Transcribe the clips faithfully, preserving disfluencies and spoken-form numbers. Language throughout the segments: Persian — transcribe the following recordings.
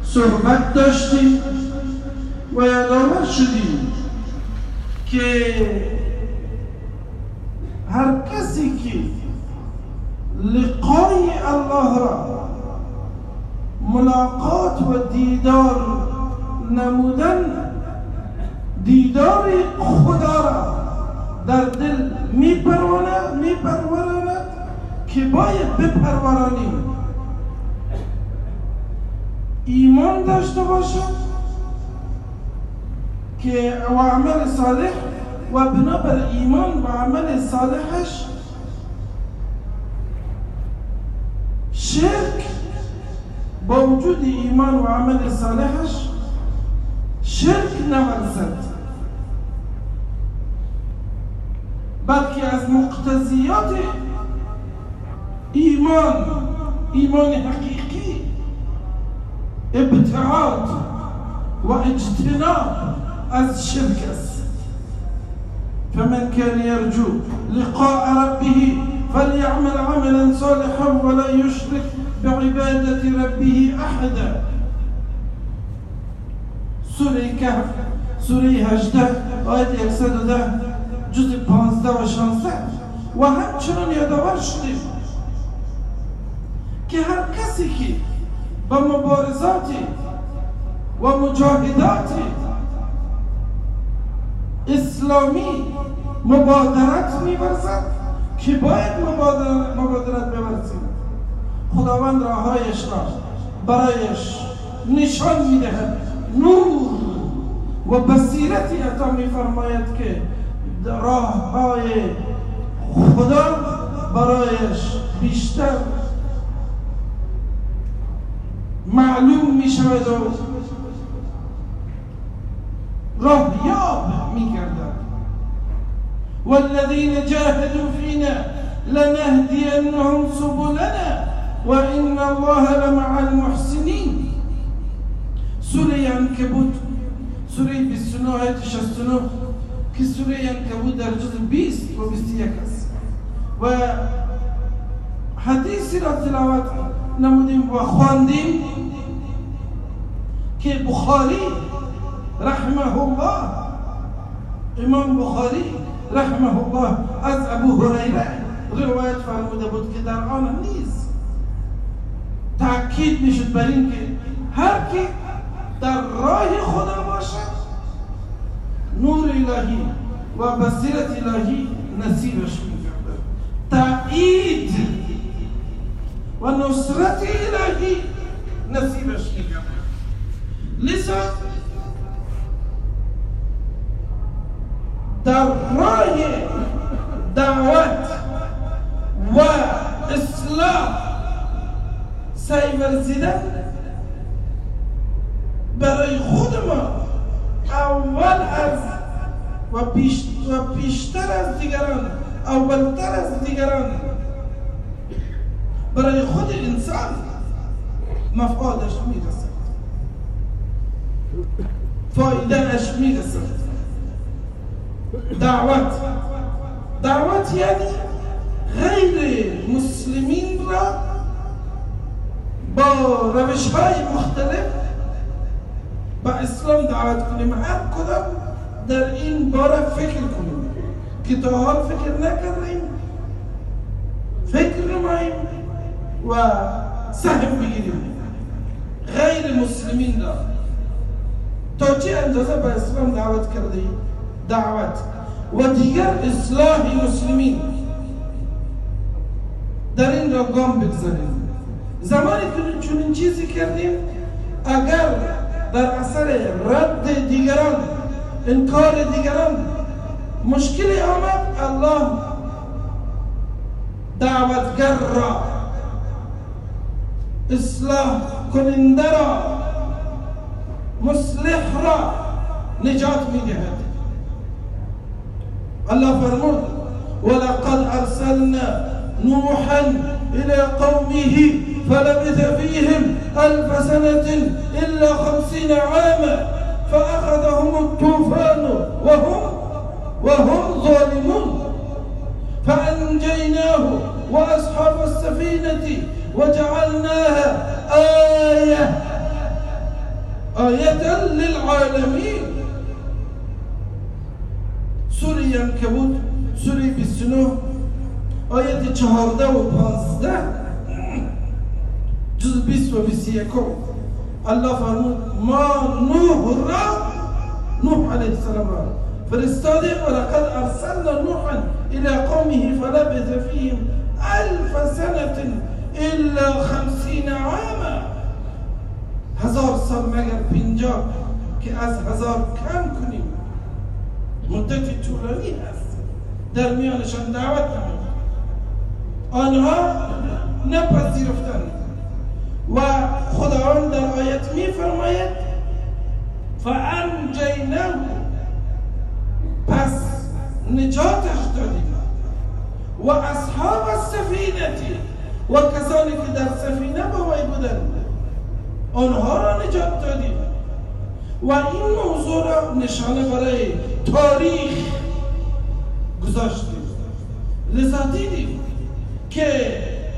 صحبت داشتیم و یادآور شدیم که هر کسی که لقای الله را ملاقات و دیدار نمودن دیدار خدا را در دل میپروراند میپروراند که باید بپرورانیم، ایمان داشته باشد که و عمل صالح و بنابر ایمان و عمل صالحش شرک با وجود ایمان و عمل صالحش شرک نورزد، بلکه از مقتضیات ایمان ایمان حقیقی ابتعاد و اجتناب از شرک است. فمن كان يرجو لقاء ربه فليعمل عملا صالحا ولا يشرك بعبادة ربه أحدا. سوره کهف سوره هجده آیت صد و ده جزء پانزده و شانزده و همچنان یادآور شدیم که هر کسی که با مبارزات و مجاهدات اسلامی مبادرت می‌ورزد که باید مبادرت, مبادرت بورزیم، خداوند راههایش را برایش نشان می‌دهد، نور و بصیرتی عطا می‌فرماید که راههای خدا برایش بیشتر معلوم می شود و راهیاب می گردد. والذین جاهدوا فینا لنهدینهم سبلنا و ان الله لمع المحسنین. سوره عنکبوت سوره بیست و نه آیت شصت و نه که سوره عنکبوت در جزء بیست و بیست و یک است و حدیثی را تلاوت نمودیم و خواندیم که بخاری رحمه الله امام بخاری رحمه الله از ابو هریره روایت فرموده بود که در آن نیز تأکید میشد بر این که هر کی در راه خدا باشد نور الهی و بصیرت الهی نصیبش می‌گردد، تأیید و نصرت الهی نصیبش می‌گردد. لذا در راه دعوت و اصلاح سعی ورزیدن برای خود ما اول از و, پیش و پیشتر از دیگران، اولتر از دیگران برای خود انسان مفادش میرسد، فایده اش میرسد. دعوت دعوت یعنی غیر مسلمین را با روش های مختلف با اسلام دعوت کنیم. هر کدام در این باره فکر کنیم که تا حال فکر نکردیم، فکر نماییم و سهم بگیریم. غیر مسلمین را تا چه اندازه به اسلام دعوت کردیم دعوت و دیگر اصلاح مسلمین در این را گام بگذاریم. زمانی که چون این چیزی کردیم اگر در اثر رد دیگران، انکار دیگران مشکلی آمد، الله دعوتگر را، اصلاح کننده را، مصلح را نجات می‌دهد. الله فرمود ولقد ارسلنا نوحا الى قومه فلبث فيهم الف سنة الا خمسين عاما فاخذهم الطوفان وهم وهم ظالمون فانجيناه واصحاب السفينة وجعلناها آية آیة للعالمین. سوره عنکبوت سوره بیست و نه آیت چهارده و پانزده جز بیست و بیست و یکم الله فرمود ما نوح را نوح علیه السلام را فرستادیم و لقد ارسلنا نوحا الى قومه فلبث فيهم الف سنة الا خمسین عاما. هزار سال مگر پنجاه که از هزار کم کنیم، مدت طولانی هست در میانشان دعوت نمود. آنها نپذیرفتند و خداوند در آیت می فرماید فانجیناه، پس نجاتش دادیم، و اصحاب السفینه و کسانی که در سفینه با وی بودند آنها را نجات دادیم. و این موضوع را نشانه برای تاریخ گذاشتیم. لذا دیدیم که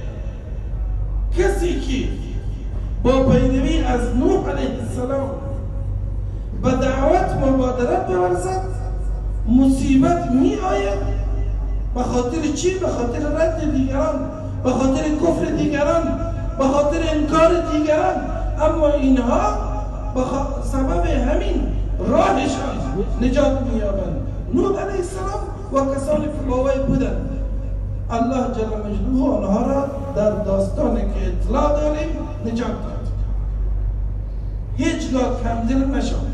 کسی که با پیروی از نوح علیه السلام به دعوت مبادرت بورزد مصیبت می آید. به خاطر چی؟ به خاطر رد دیگران، به خاطر کفر دیگران، به خاطر انکار دیگران. اما اینها به سبب همین راهشان نجات می یابند. نوح علیه السلام و کسانی که با وی بودند الله جل مجلوه آنها را در داستانی که اطلاع داریم نجات داد. هیچگاه کمدل نشد.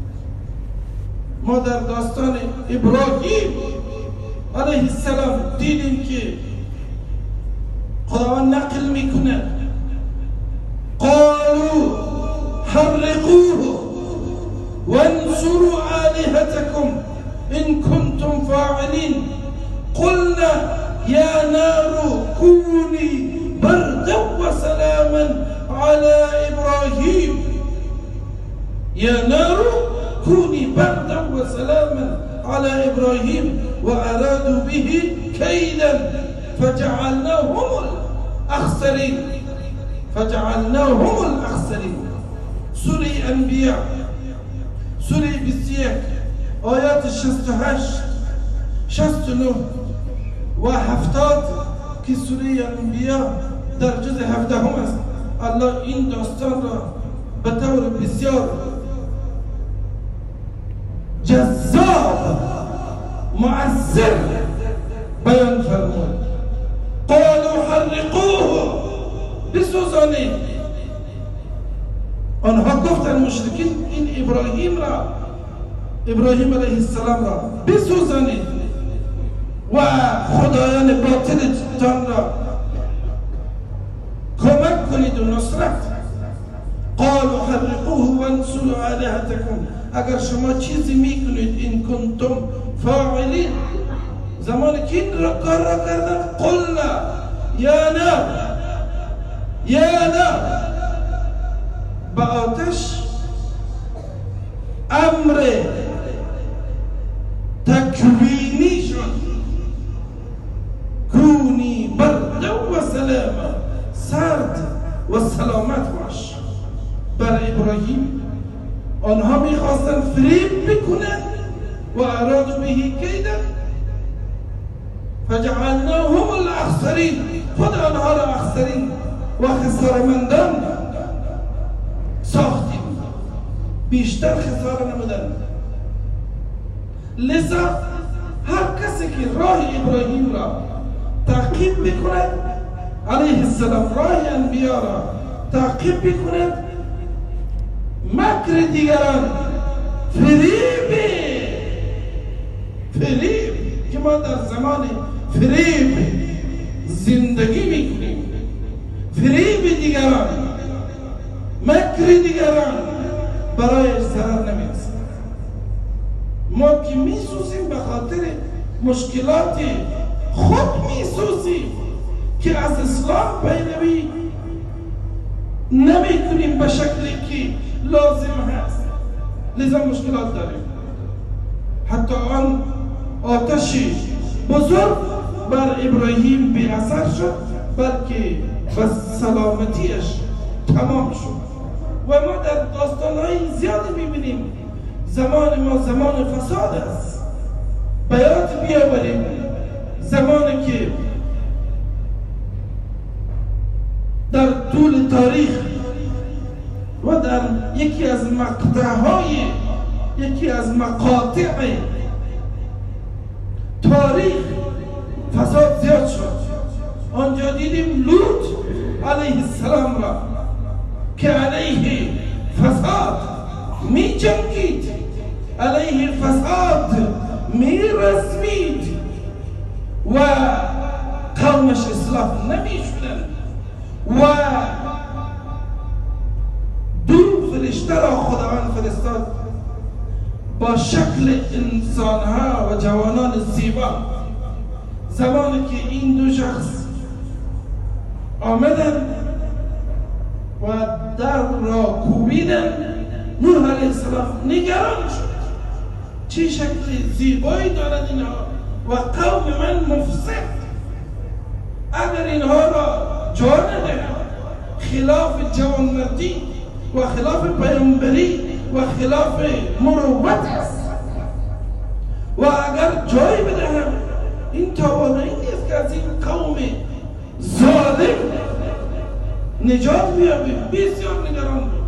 ما در داستان ابراهیم علیه السلام دیدیم که خداوند نقل میکنه قالوا حرقوه وانصروا آلهتكم إن كنتم فاعلين قلنا يا نار كوني بردا وسلاما على إبراهيم يا نار كوني بردا وسلاما على إبراهيم وأرادوا به كيدا فجعلناهم الأخسرين فجعلناهم الأخسرين. سوره انبیاء سوره بیست و یک آیات شصت و هشت شصت و نه و هفتاد که سوره انبیاء در جز هفدهم است. الله این داستان را به طور بسیار جذاب مؤثر بیان فرمود. قالوا حرقوه، بسوزانید. آنها گفتند مشرکین این ابراهیم را ابراهیم علیه السلام را بسوزانید و خدایان باطلتان را کمک کنید و نصرت. قالوا حرقوه وانصروا آلهتكم، اگر شما چیزی میکنید این کنتم فاعلین، زمانی که این را کار را کردن قلنا یا نه یا نه، با آتش امر تکوینی شد. کونی بردا و سلاما، سرد و سلامت باش بر ابراهیم. آنها میخواستن فریب بکنن و ارادوا به کیدا فجعلناهم الاخسرین، خود آنها را اخسرین و خسارمندان ساختیم، بیشتر خساره نمودن. لذا هر کسی که راه ابراهیم را تعقیب بکند علیه السلام، راه انبیا را تعقیب بکند، مکر دیگران، فریب فریب که ما در زمان فریب زندگی میکنیم، فریب دیگران، مکر دیگران برای ضرر نمیرسد. ما که میسوزیم به خاطر مشکلات خود میسوزیم که از اسلام پیروی نمیکنیم به شکلی که لازم هست، لذا مشکلات داریم. حتی آن آتش بزرگ بر ابراهیم بی اثر شد، بلکه به سلامتیش تمام شد و ما در داستان‌های زیادی می‌بینیم زمان ما زمان فساد است. بیات بیاوریم زمانی که در طول تاریخ و در یکی از مقطع‌های یکی از مقاطع تاریخ فساد زیاد شد. آنجا دیدیم لوط علیه السلام را که علیه فساد می جنگید، علیه فساد می رسمید و قومش اصلاح نمی شدن و دو فرشته را خداوند فرستاد با شکل انسانها و جوانان زیبا. زمانی که این دو شخص آمدن و در را کوبیدن، نوح علیه السلام نگران شد چه شکل زیبایی دارد اینها و قوم من مفسد، اگر اینها را جا ندهم خلاف جوانمردی و خلاف پیامبری و خلاف مروت است و اگر جای بدهم این توانایی نیست که از این قوم ظالم نجات بیابیم. بسیار نگران بود.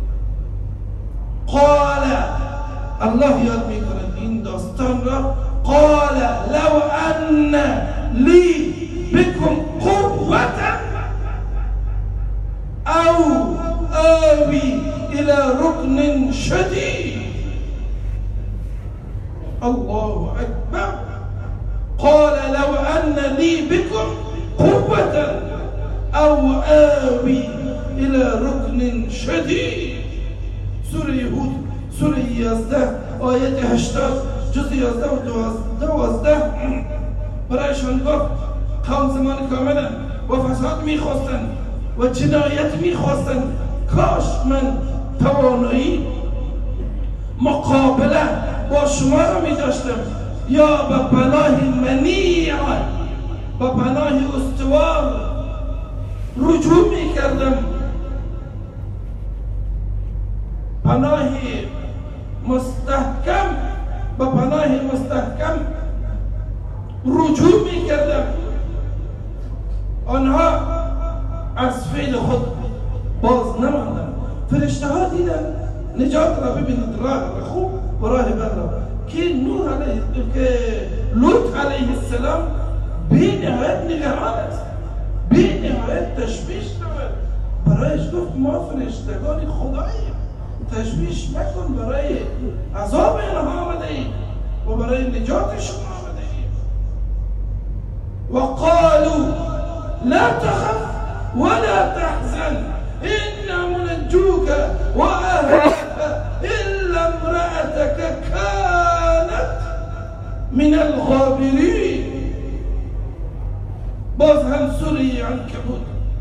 قال، الله یاد میکند این داستان را، قال لو ان لی بكم قوة او آوی الى ركن شدید. الله اکبر. قال لو ان لی بكم قوة او آوی الى ركن شدید. سوره یهود سوره یازده آیت هشتاد جز یازده و دوازده برایشان گفت قوم زمان کاملا و فساد میخواستند و جنایت میخواستند، کاش من توانایی مقابله با شما را میداشتم یا به پناه منیع به پناه استوار رجوع میکردم، پناه مستحکم به پناه مستحکم رجوع میکردم. آنها از فعل خود باز نماندن. فرشته ها دیدن نجات را، ببینید راه خوب و راه بد را که نوح علیه که لوط علیه السلام بی نهایت نگران است، بی نهایت تشویش دارد. برایش گفت ما فرشتگان خداییم، تشویش مکن، برای عذاب اینها آمده ایم و برای نجاتشون آمده ایم. و قالوا لا تخف ولا تحزن إنا منجوك وأهلك إلا امرأتك كانت من الغابرين. باز هم سوره عنکبوت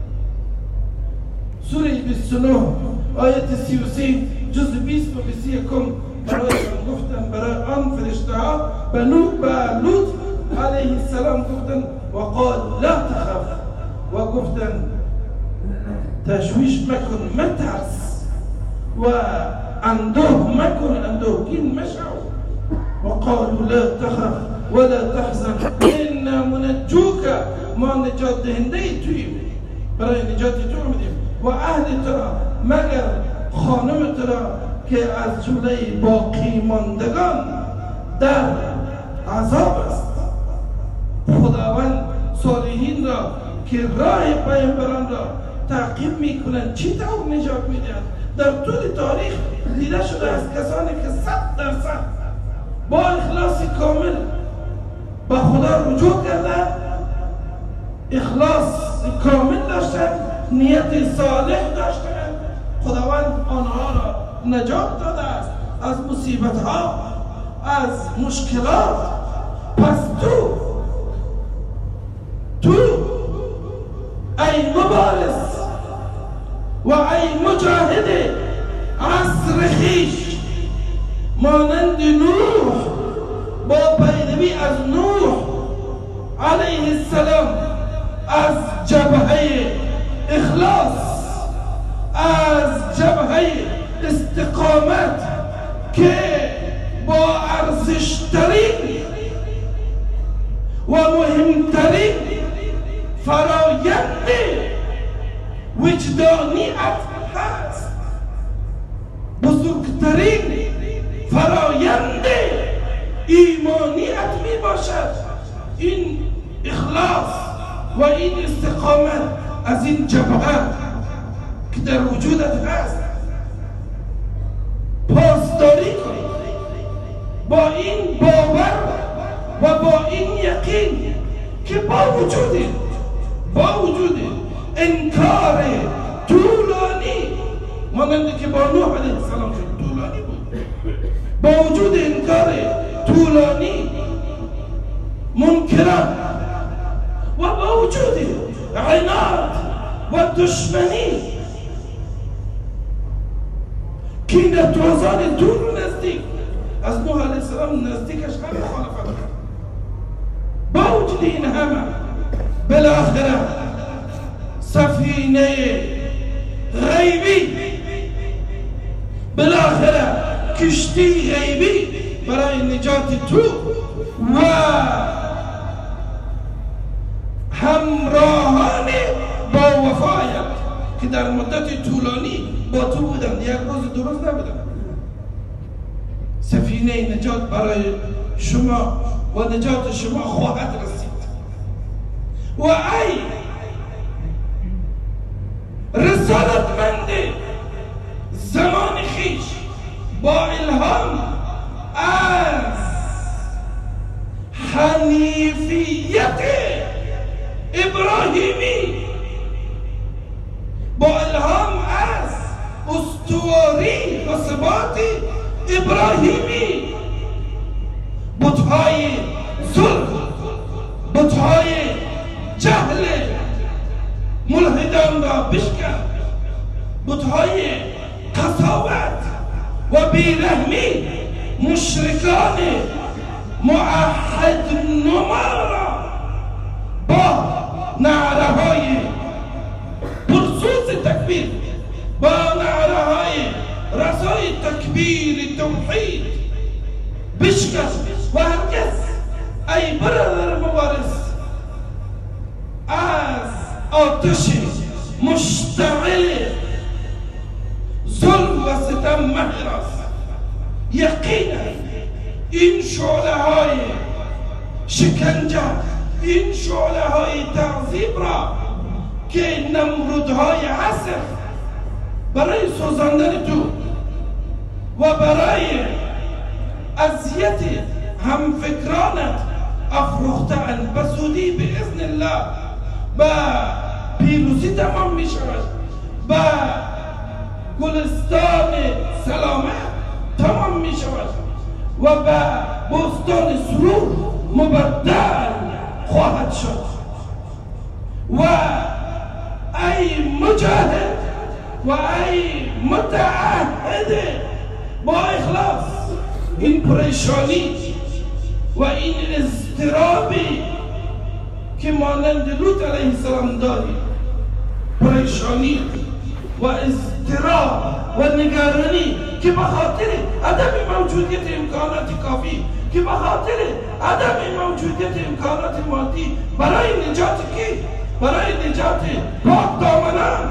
سوره بیست و نه آیت سی و سه جز بیست و بیست و یکم برایشان گفتن، برای آن فرشته ها به نوح به لوط علیه السلام گفتن و قال لا تخف و گفتن تشویش مکن، مترس و اندوه مکن، اندوهگین مشو. و قالوا لا تخف ولا تحزن إنا منجوك، ما نجات دهنده تویم، برای نجات تو آمدیم و اهل ترا مگر خانم ترا که از جمله باقی ماندگان در عذاب است. خداوند صالحین را که راه پیامبران را تعقیب میکنند چی طور نجات میدهند. در طول تاریخ دیده شده است کسانی که صد درصد با اخلاص کامل به خدا رجوع کردند، اخلاص کامل داشتند، نیت صالح داشتند، خداوند آنها را نجات داده است از مصیبت ها، از مشکلات. پس تو تو ای مبارز و ای مجاهد عصر خویش مانند نوح با پیروی از نوح علیه السلام از جبهه اخلاص، از جبهه استقامت که با ارزشترین و مهمترین فرایند وجدانیت هست، بزرگترین فرایند ایمانیت می باشد. این اخلاص و این استقامت از این جبهه که در وجودت هست پاسداری کنید، با این باور و با این یقین که با وجود با وجود انکار طولانی مانند که با نوح علیه السلام طولانی بود، با وجود انکار طولانی منکران و با وجود عناد و دشمنی کینه‌توزان دور و نزدیک از نوح علیه السلام نزدیکش هم مخالفت کرد. با وجود این همه بالاخره سفینه غیبی، بالاخره کشتی غیبی برای نجات تو و همراهان با وفایت که در مدت طولانی با تو بودند، یک روز دو روز نبودند، سفینه نجات برای شما و نجات شما خواهد رسید. و ای رسالتمند زمان خیش با الهام از حنیفیت ابراهیمی، با الهام از استواری و ثبات ابراهیمی، بت‌های ظلم، بت‌های جهل ملحدان را بشکن، بت‌های قساوت و بیرحمی مشرکان معهد نما را با نعره‌های پرسوز تکبیر، با نعره‌های رسای تکبیر توحید بشکست و هرگز ای برادر مبارز از آتش مشتعل ظلم و ستم مهراس. یقینا این شعله های شکنجه، این شعله های تعذیب را که نمرودهای عصر برای سوزاندن تو و برای اذیت همفکرانت افروخته‌اند، به زودی به اذن الله به پیروزی تمام می شود، به گلستان سلامت تمام می شود و به بستان سرور مبدل خواهد شد. و ای مجاهد و ای متعهد با اخلاص، این پریشانی و این اضطرابی که مانند لوط علیه السلام داری، پریشانی و اضطراب و نگرانی که به خاطر عدم موجودیت امکانات کافی، که به خاطر عدم موجودیت امکانات مادی برای نجات کی؟ برای نجات پاک دامنان،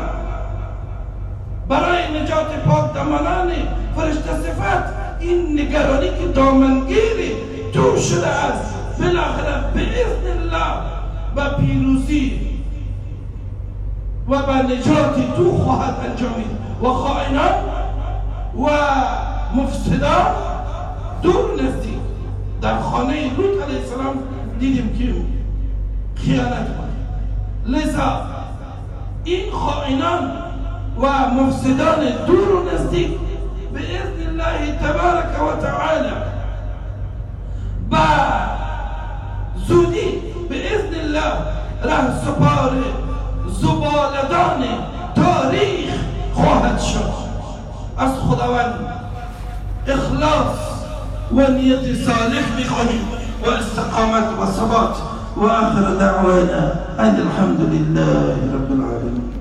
برای نجات پاک دامنان فرشته صفت، این نگرانی که دامنگیری تو شده است بالاخره به اذن الله و پیروزی و به نجات تو خواهد انجامید و خائنان و مفسدان دور نزدیک. در خانه لوط علیه السلام دیدیم که خیانت بود. لذا این خائنان و مفسدان دور و نزدیک به اذن الله تبارک و تعالی با زودی به اذن الله ره سپار زبالدان تاریخ خواهد شد. از خداوند اخلاص و نیت صالح می‌خواهیم و استقامت و ثبات. و آخر دعوانا ان الحمد لله رب العالمين.